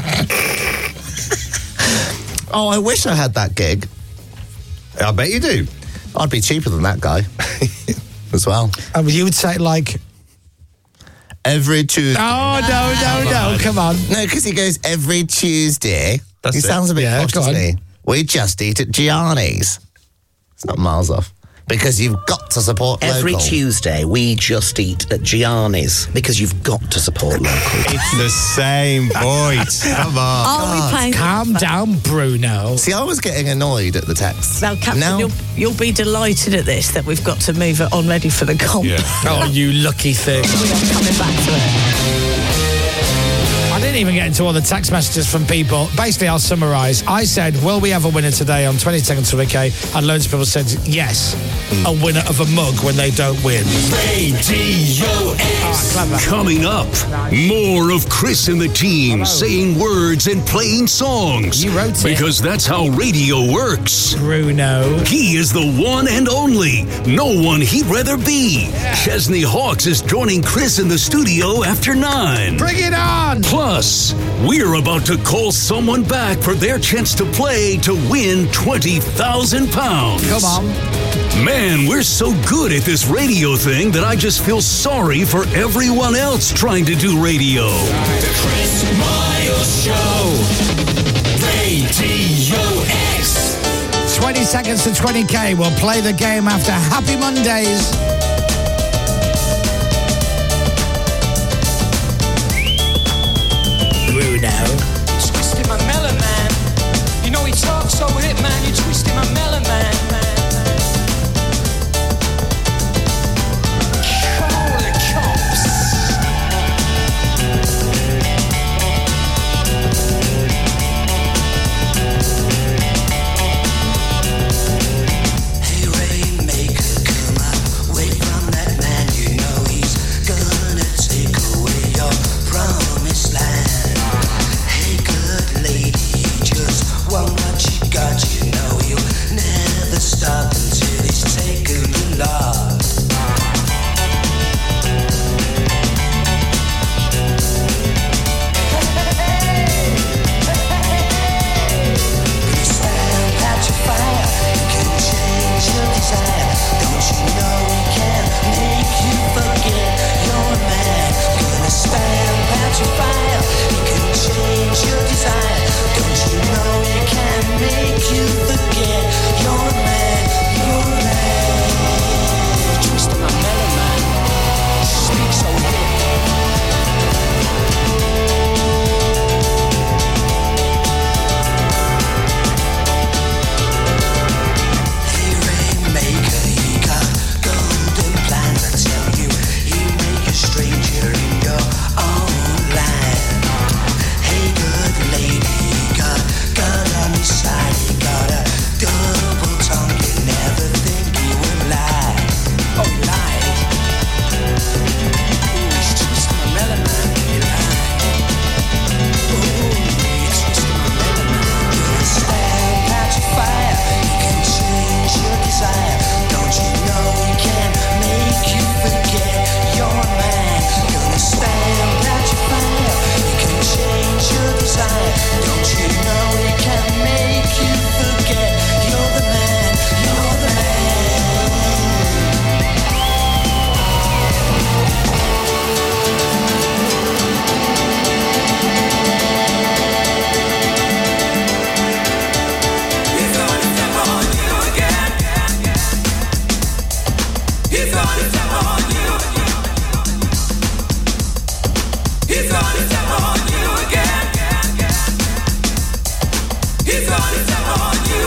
Oh, I wish I had that gig. I bet you do. I'd be cheaper than that guy as well. And you would say like, Every Tuesday. oh no, no, no, come on. No, because he goes every Tuesday. That's he it. sounds a bit Yeah, posh, go doesn't on. he? We just eat at Gianni's. It's not miles off. Because you've got to support every local. Tuesday, we just eat at Gianni's because you've got to support local. It's the same voice. Come on. Are we playing? Calm down, Bruno. See, I was getting annoyed at the text. Now, Captain, Now- you'll, you'll be delighted at this that we've got to move it on ready for the comp. Oh, you lucky thing. We are coming back to it. I didn't even get into all the text messages from people. Basically, I'll summarise. I said, will we have a winner today on twenty seconds to the K? And loads of people said, yes, a winner of a mug when they don't win. Radio X. Coming up, more of Chris and the team saying words and playing songs. You wrote it. Because that's how radio works. Bruno. He is the one and only. No one he'd rather be. Chesney Hawks is joining Chris in the studio after nine. Bring it on! Plus, we're about to call someone back for their chance to play to win twenty thousand pounds. Come on. Man, we're so good at this radio thing that I just feel sorry for everyone else trying to do radio. The Chris Miles Show. Radio X. twenty seconds to twenty K. We'll play the game after Happy Mondays. Bruno. Twisting my melon, man. You know he talks so hip, man. You're twisting my melon, man. Call the cops. Hey, Rainmaker, come away from that man. You know he's gonna take away your promised land. Hey, He's gonna step on you.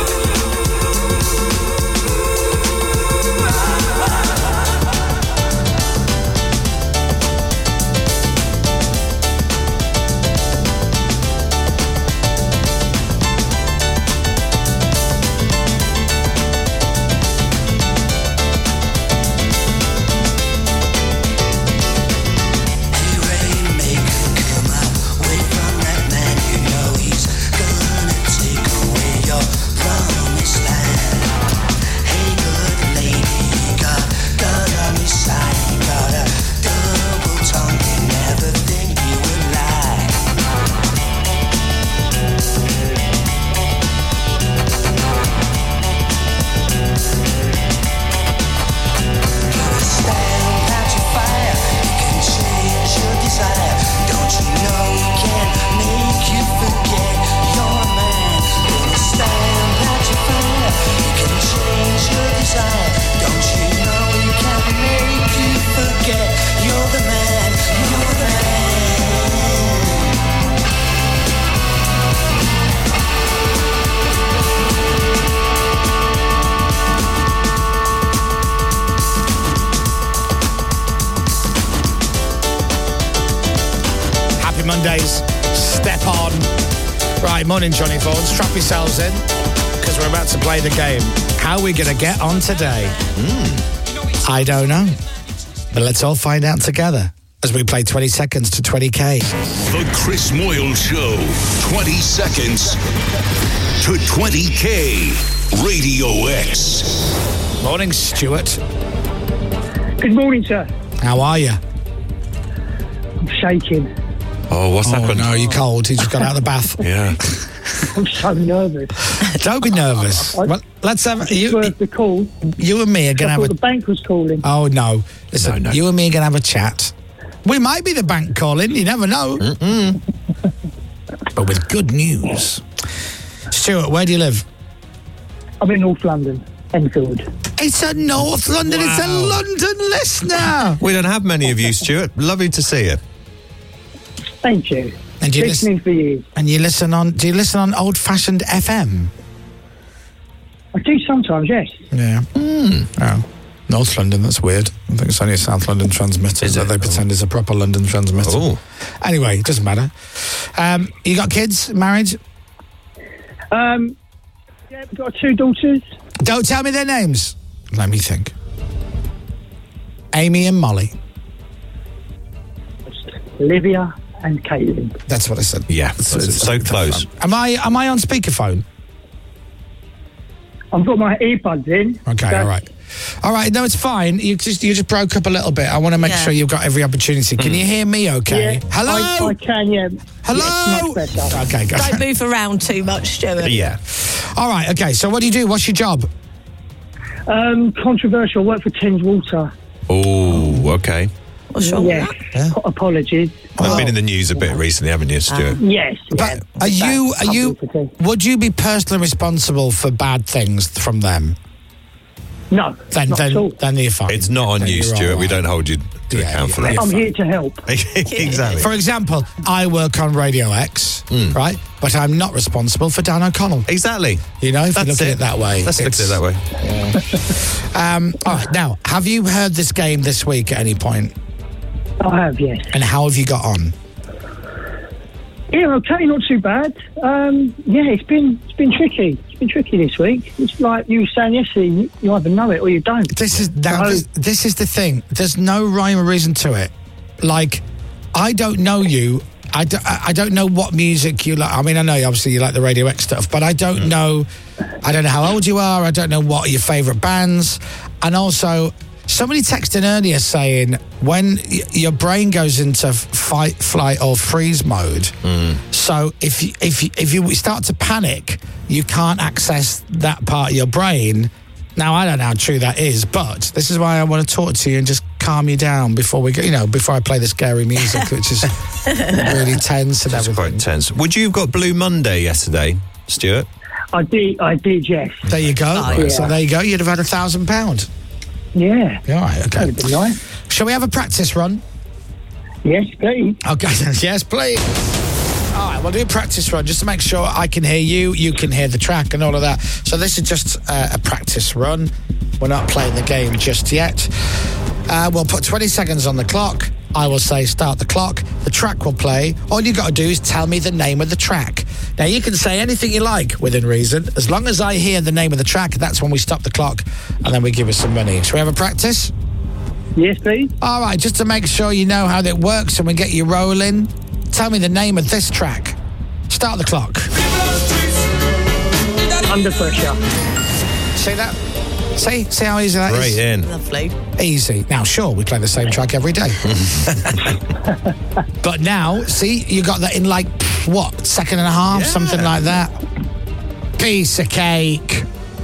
Mondays, step on. Right, morning, Johnny Thorns. Strap yourselves in, because we're about to play the game. How are we going to get on today? Mm. I don't know. But let's all find out together as we play twenty seconds to twenty K. The Chris Moyle Show. twenty seconds to twenty K. Radio X. Morning, Stuart. Good morning, sir. How are you? I'm shaking. Oh, what's oh, happened? No, you cold. You just got out of the bath. Yeah. I'm so nervous. Don't be nervous. I, well, let's have you. The call. You and me are going to have a. The bank was calling. Oh no! Listen, no, no. you and me are going to have a chat. We might be the bank calling. You never know. But with good news. Stuart, where do you live? I'm in North London, Enfield. It's a North London. Wow. It's a London listener. We don't have many of you, Stuart. Lovely to see you. Thank you. And you listening listen, for you. And you listen on? Do you listen on old-fashioned F M? I do sometimes, yes. Yeah. Mm. Oh, North London. That's weird. I think it's only a South London transmitter that they pretend is a proper London transmitter. Oh. Anyway, it doesn't matter. Um, you got kids? Married? Um. Yeah, we've got two daughters. Don't tell me their names. Let me think. Amy and Molly. Olivia and Caitlin. That's what I said. Yeah, so, so close. Am I am I on speakerphone? I've got my earbuds in. Okay, all right. All right, no, it's fine. You just you just broke up a little bit. I want to make Yeah. sure you've got every opportunity. Can you hear me okay? Yeah, Hello? I, I can, yeah. Hello? Yes, much better. Okay, go. Don't move around too much, Stuart. Yeah. All right, okay. So what do you do? What's your job? Um, controversial. I work for Thames Water. Oh, okay. What's wrong yes. with that? Yeah. Apologies. I've been in the news a bit recently, haven't you, Stuart? Yes. But are you are you would you be personally responsible for bad things from them? No. Then not then at all. then you're fine. It's not on Then you, you're Stuart. all We right. don't hold you to Yeah, account for you're that. I'm here to help. Exactly. For example, I work on Radio X, right? But I'm not responsible for Dan O'Connell. Exactly. You know, if That's you look at it. it that way. Let's look at it that way. Um, all right, now, have you heard this game this week at any point? I have, yes. And how have you got on? Yeah, okay, not too bad. Um, yeah, it's been it's been tricky. It's been tricky this week. It's like you were saying yesterday, you, you either know it or you don't. This is now, So- this, this is the thing. There's no rhyme or reason to it. Like, I don't know you. I, do, I I don't know what music you like. I mean, I know obviously you like the Radio X stuff, but I don't know. I don't know how old you are. I don't know what are your favourite bands. And also, somebody texted in earlier saying when y- your brain goes into fight, flight, or freeze mode. So if you, if you, if you start to panic, you can't access that part of your brain. Now I don't know how true that is, but this is why I want to talk to you and just calm you down before we go. You know, before I play the scary music, which is really tense and That's everything. quite tense. Would you have got Blue Monday yesterday, Stuart? I did, I did, yes. There you go. Oh, yeah. So there you go. You'd have had a thousand pound. Yeah. All right. Okay. That'd be nice. Shall we have a practice run? Yes, please. Okay. Yes, please. All right. right, we'll do a practice run just to make sure I can hear you, you can hear the track and all of that. So this is just uh, a practice run. We're not playing the game just yet. Uh, we'll put twenty seconds on the clock. I will say start the clock. The track will play. All you got to do is tell me the name of the track. Now, you can say anything you like within reason. As long as I hear the name of the track, that's when we stop the clock and then we give us some money. Shall we have a practice? Yes, please. All right, just to make sure you know how that works and we get you rolling, tell me the name of this track. Start the clock. Under Pressure. See that? See? See how easy that Right is? in. Lovely. Easy. Now, sure, we play the same track every day. But now, see, you got that in like, what, second and a half, Yeah. something like that? Piece of cake.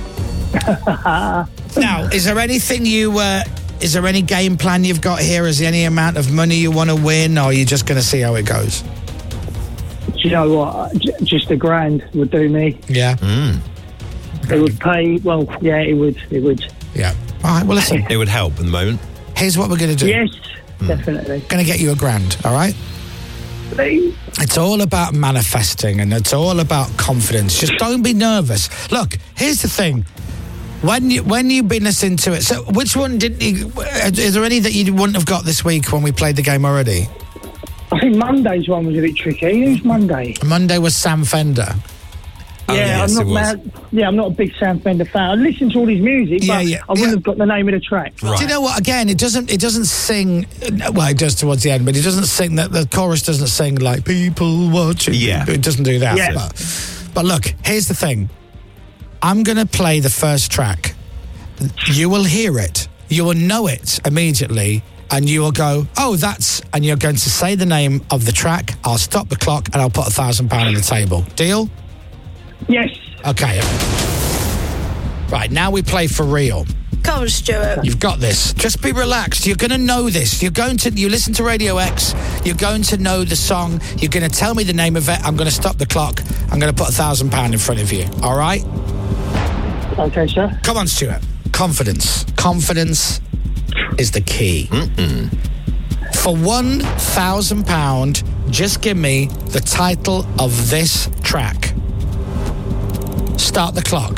Now, is there anything you, uh, is there any game plan you've got here? Is there any amount of money you want to win, or are you just going to see how it goes? Do you know what? J- just a grand would do me. Yeah. Mm. It would pay. Well, yeah, it would. It would. Yeah. All right, well, listen. It would help at the moment. Here's what we're going to do. Yes, definitely. Going to get you a grand, all right? Please. It's all about manifesting and it's all about confidence. Just don't be nervous. Look, here's the thing. When you when you've been listening to it, so which one didn't you? Is there any that you wouldn't have got this week when we played the game already? I think Monday's one was a bit tricky. Who's Monday? Monday was Sam Fender. Oh, yeah, yes, I'm it not was. mad, yeah, I'm not a big Sam Fender fan. I listen to all his music, Yeah, but yeah, I wouldn't yeah. have got the name of the track. Do you know what? Again, it doesn't. It doesn't sing. Well, it does towards the end, but it doesn't sing. That the chorus doesn't sing like "people watching." Yeah. It doesn't do that. Yeah. But, but look, here's the thing. I'm going to play the first track. You will hear it. You will know it immediately, and you will go, "Oh, that's." And you're going to say the name of the track. I'll stop the clock, and I'll put a thousand pound on the table. Deal? Yes. Okay. Right, now we play for real. Come on, Stuart. You've got this. Just be relaxed. You're going to know this. You're going to, you listen to Radio X, you're going to know the song, you're going to tell me the name of it, I'm going to stop the clock, I'm going to put a thousand pound in front of you. All right? Okay, sir. Come on, Stuart. Confidence. Confidence is the key. Mm-mm. For one thousand pound, just give me the title of this track. Start the clock.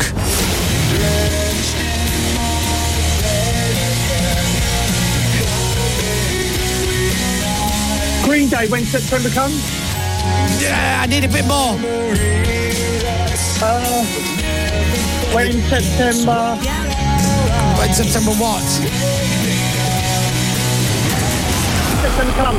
Green Day, When September Comes. Yeah, I need a bit more. Uh, when September. When September what? September Comes.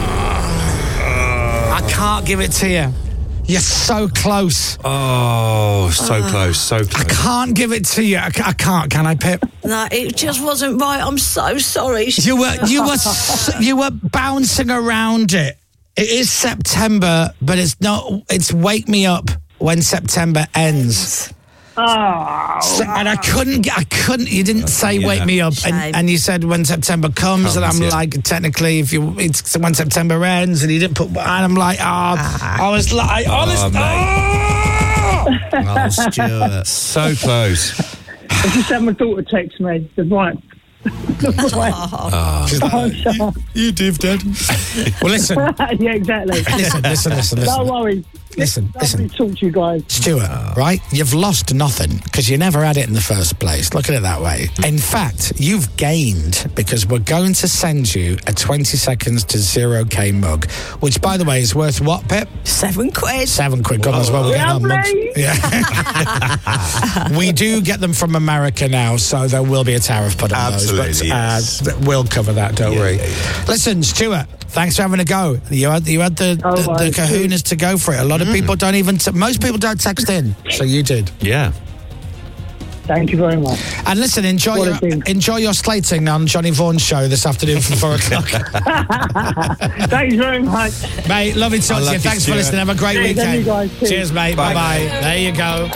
I can't give it to you. You're so close. Oh, so close, so close. I can't give it to you. I, ca- I can't. Can I, Pip? No, it just wasn't right. I'm so sorry. You were you were s- you were bouncing around it. It is September, but it's not. It's Wake Me Up When September Ends. Oh. So- and I couldn't. get- I couldn't. You didn't say Yeah. Wake Me Up, Shame. and, and you said When September Comes, and Comes, I'm yeah. like, technically, if you it's When September Ends, and you didn't put. And I'm like, oh, I was like, honest. mate. Oh! Oh, Stuart. So close. I just had my daughter text me. The right. She's like, you, you div, Dad. Well, listen, yeah, exactly. listen, listen, listen, listen. Don't worry. Listen, listen. Lovely to talk to you guys. Stuart, right? You've lost nothing because you never had it in the first place. Look at it that way. In fact, you've gained because we're going to send you a twenty seconds to zero K mug, which, by the way, is worth what, Pip? Seven quid. Seven quid. God knows where we're getting our mugs. Lovely. Yeah. We do get them from America now, so there will be a tariff put on Absolutely, those. But yes. uh, we'll cover that, don't Yeah, worry. yeah, yeah. Listen, Stuart, thanks for having a go. You had, you had the, Oh, the, the right. kahunas to go for it. A lot of people don't even, t- most people don't text in, so you did. Yeah. Thank you very much. And listen, enjoy What a your, thing. enjoy your slating on Johnny Vaughan's show this afternoon from four o'clock. Thanks very much. Mate, lovely to talk I to love you. you, Thanks for Stuart. listening. Have a great Cheers, weekend. and you guys too. Cheers, mate. Bye. Bye-bye. There you go.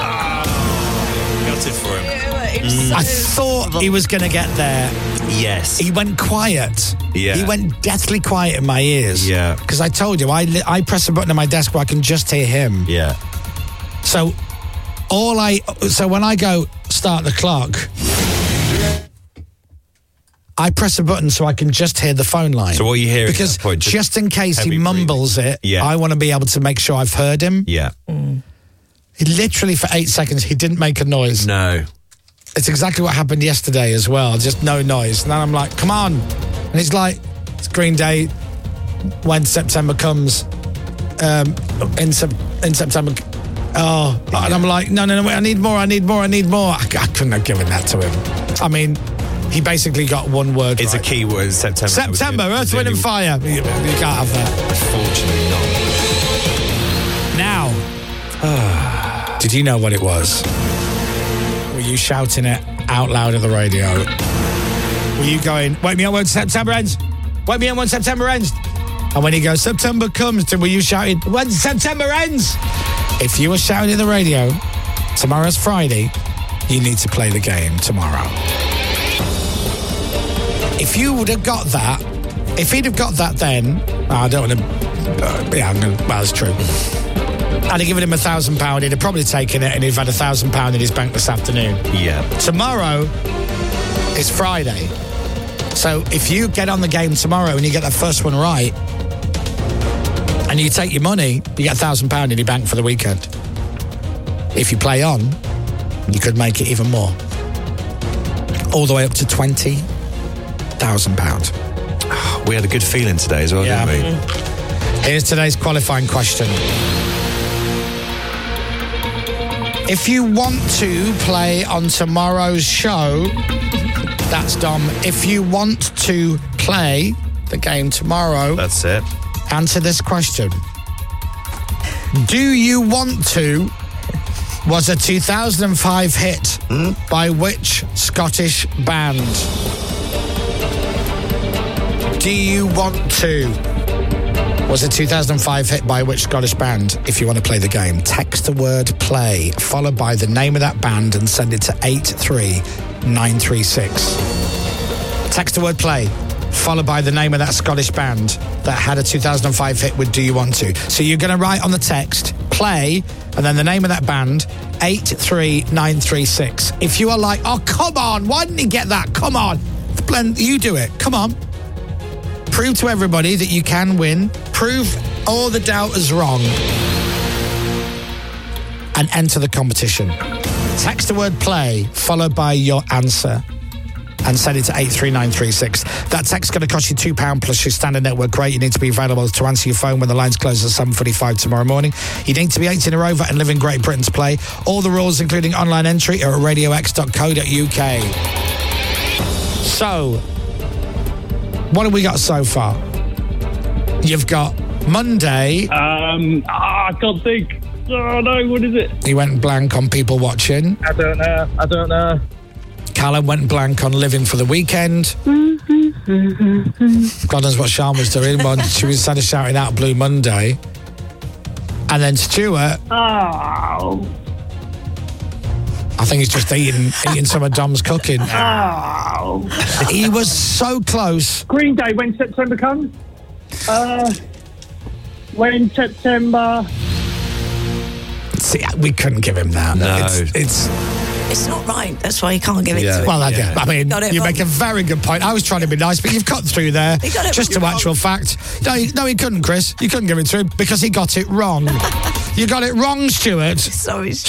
Gutted for him. I thought he was going to get there. Yes. He went quiet. Yeah. He went deathly quiet in my ears. Yeah. Because I told you, I, li- I press a button on my desk where I can just hear him. Yeah. So all I, so when I go start the clock, I press a button so I can just hear the phone line. So what are you hearing? Because at that point? just, in case he heavy mumbles breathing. it, Yeah. I want to be able to make sure I've heard him. Yeah. He literally, for eight seconds, he didn't make a noise. No. It's exactly what happened yesterday as well. Just no noise. And then I'm like, come on. And he's like, it's Green Day when September comes. Um, in, sep- in September. Oh, yeah. And I'm like, no, no, no, wait, I need more, I need more, I need more. I, I couldn't have given that to him. I mean, he basically got one word It's right. a key word, September. September, Earth, Wind and Fire. You, you can't have that. Unfortunately Now, did you know what it was? Were you shouting it out loud at the radio? Were you going, wake me up when September ends? Wake me up when September ends? And when he goes, September comes, were you shouting, when September ends? If you were shouting at the radio, tomorrow's Friday, you need to play the game tomorrow. If you would have got that, if he'd have got that then, oh, I don't want to, uh, yeah, I'm gonna, well, that's true. I'd have given him a thousand pound, he'd have probably taken it and he'd have had a thousand pound in his bank this afternoon. Yeah. Tomorrow is Friday. So if you get on the game tomorrow and you get that first one right, and you take your money, you get a thousand pound in your bank for the weekend. If you play on, you could make it even more. All the way up to twenty thousand pounds. We had a good feeling today as well, Yeah. didn't we? Here's today's qualifying question. If you want to play on tomorrow's show, that's Dom. If you want to play the game tomorrow, that's it. Answer this question. Do You Want To was a two thousand five hit by which Scottish band? Do You Want To was a two thousand five hit by which Scottish band? If you want to play the game, text the word play followed by the name of that band and send it to eight three nine three six. Text the word play followed by the name of that Scottish band that had a two thousand five hit with Do You Want To. So you're going to write on the text, play, and then the name of that band, eight three nine three six. If you are like, oh, come on, why didn't he get that? Come on. Blend, you do it. Come on. Prove to everybody that you can win. Prove all the doubters wrong. And enter the competition. Text the word play, followed by your answer. And send it to eight three nine three six. That text's going to cost you two pounds plus your standard network rate. You need to be available to answer your phone when the lines close at seven forty-five tomorrow morning. You need to be eighteen or over and live in Great Britain to play. All the rules, including online entry, are at radio x dot co dot u k. So, what have we got so far? You've got Monday. Um, ah, I can't think. Oh, no, what is it? He went blank on people watching. I don't know. I don't know. Callum went blank on living for the weekend. God knows what Sean was doing when she was kind of shouting out Blue Monday. And then Stuart, Oh. I think he's just eating eating some of Dom's cooking. Oh. He was so close. Green Day, when September comes? Uh, when September... See, we couldn't give him that. No. It's... it's It's not right. That's why you can't give it to him. Well, I, I mean, Got it you wrong. make a very good point. I was trying to be nice, but you've cut through there. He got it Just to wrong. actual fact. No, he- no, he couldn't, Chris. You couldn't give it to him because he got it wrong. You got it wrong, Stuart. Sorry, Stuart.